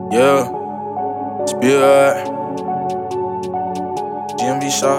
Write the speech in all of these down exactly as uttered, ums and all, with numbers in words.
Yeah, Spirit, G M B shot.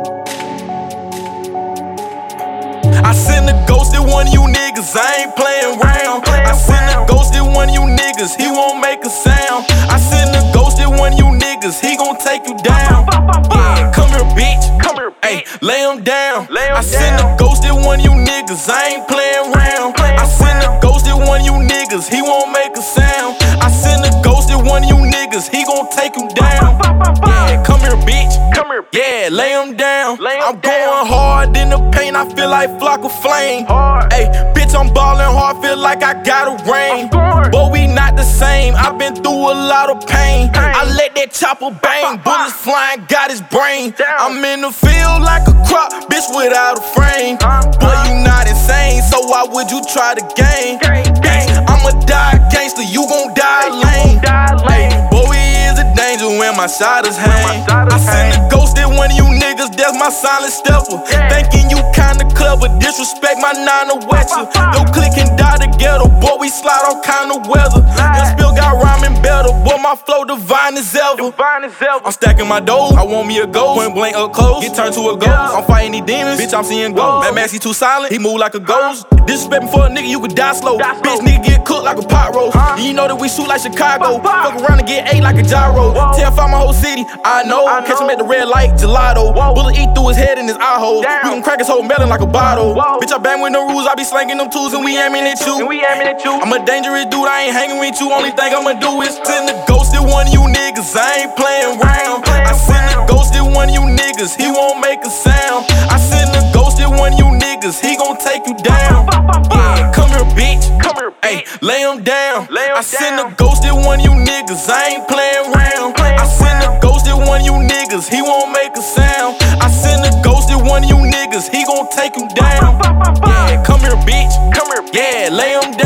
I send a ghost at one of you niggas, I ain't playing round. I send a ghost at one of you niggas, he won't make a sound. I send a ghost at one of you niggas, he gon' take you down. Yeah, come here, bitch. Come here, ayy, lay him down. I send a ghost at one of you niggas, I ain't playing round. I send a ghost at one of you niggas, he won't make a sound. I send a ghost at one of you niggas, he gon' take you down. Yeah, come here, bitch. Come here, yeah, lay him down. I'm going hard in the paint, I feel like flock of flame. Ayy, bitch, I'm ballin' hard, feel like I got a rain. But we not the same, I've been through a lot of pain. I let that chopper bang, bullets flying, got his brain. I'm in the field like a crop, bitch without a frame. Boy, you not insane, so why would you try to gain? Bitch, I'ma die gangster, you gon' die lame. Ay, boy, we is a danger when my shot is hang. I send a ghost at one of you niggas, that's my silent stepper. Thinking you kinda clever, disrespect my nine to wet you. No click and die together, boy, we slide all kind of weather. Your spill got rhyming better, boy, my flow divine as ever. I'm stacking my dough, I want me a ghost. Point blank up close, get turned to a ghost. I'm fighting these demons, bitch, I'm seeing ghosts. That Max, he too silent, he move like a ghost. Disrespect me for a nigga, you could die slow. Bitch, nigga get cooked like a pot roast. And you know that we shoot like Chicago. Fuck around and get ate like a gyro. Terrify my whole city, I know. Catch him at the red light, gelato. Bullet eat through his head and his eye holes. We gon' crack his whole melon like a bottle. Bitch, I bang with no rules, I be slanging them tools and we aiming at you. I'm a dangerous dude, I ain't hanging with you. Only thing I'ma do is send a ghost at one of you niggas, I ain't playing round. I send a ghost at one of you niggas, he won't make a sound. I send a ghost at one of you niggas, he gon' take you down. Yeah, come here, bitch. Come here, ayy, lay him down. I send a ghost at one of you niggas, I ain't playing round. I send a ghost at one of you niggas, he won't make a sound. I send a ghost at one of you niggas, he gon' take you down. Yeah, come here, bitch. Come here, yeah, lay him down.